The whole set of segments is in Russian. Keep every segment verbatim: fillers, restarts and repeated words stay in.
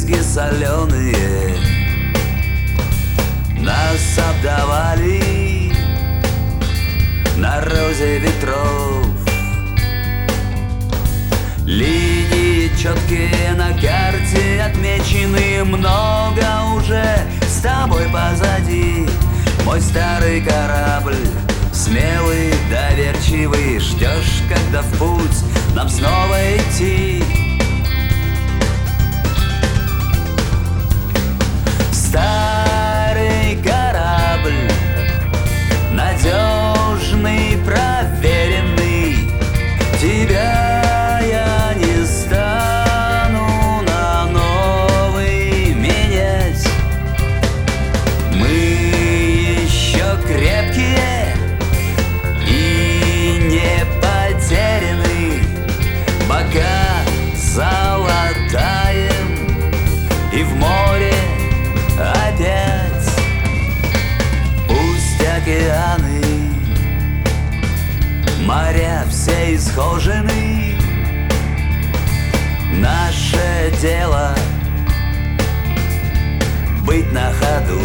брызги соленые нас обдавали на розе ветров. Линии четкие на карте отмечены, много уже с тобой позади. Мой старый корабль, смелый, доверчивый, ждешь, когда в путь нам снова идти. Старый корабль, надежный, проверенный, тебя я не стану на новый менять. Мы еще крепкие и не потеряны, пока золотаем и в море опять. Пусть океаны, моря все исхожены, наше дело быть на ходу.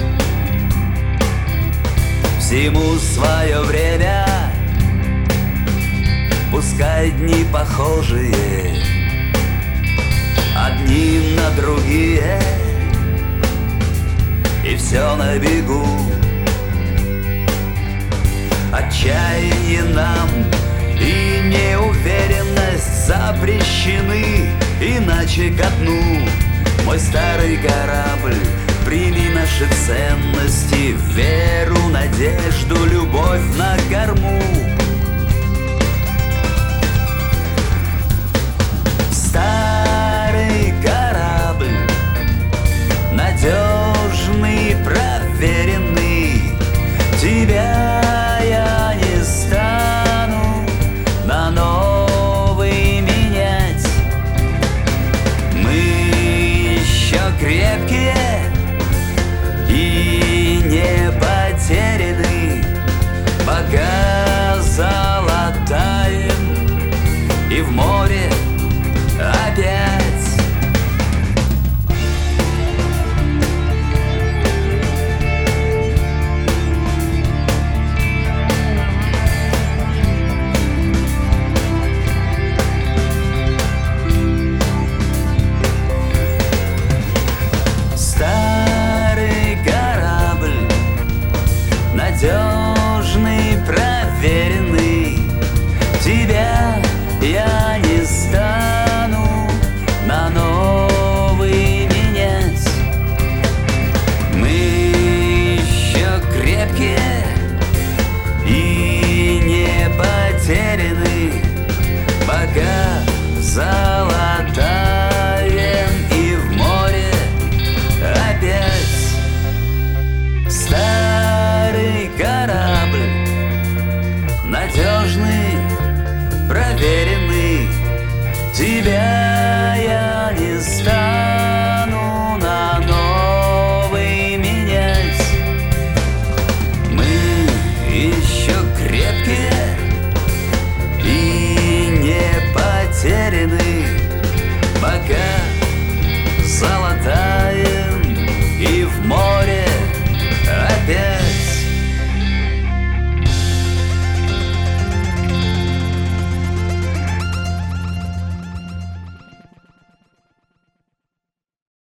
Всему свое время, пускай дни похожие одни на другие, и все на бегу. Отчаяние нам и неуверенность запрещены, иначе ко дну. Мой старый корабль, прими наши ценности, веру, надежду, любовь на корму. Старый корабль, надежный, проверенный, тебя я не стану на новый менять. Мы еще крепкие и не потеряны, пока золотаем и в море опять. Старый корабль, надежный, проверенный, тебя я не стану на новый менять. Мы еще крепкие и не потеряны, пока золотаем и в море опять. Старый корабль, надежный, проверенный, тебя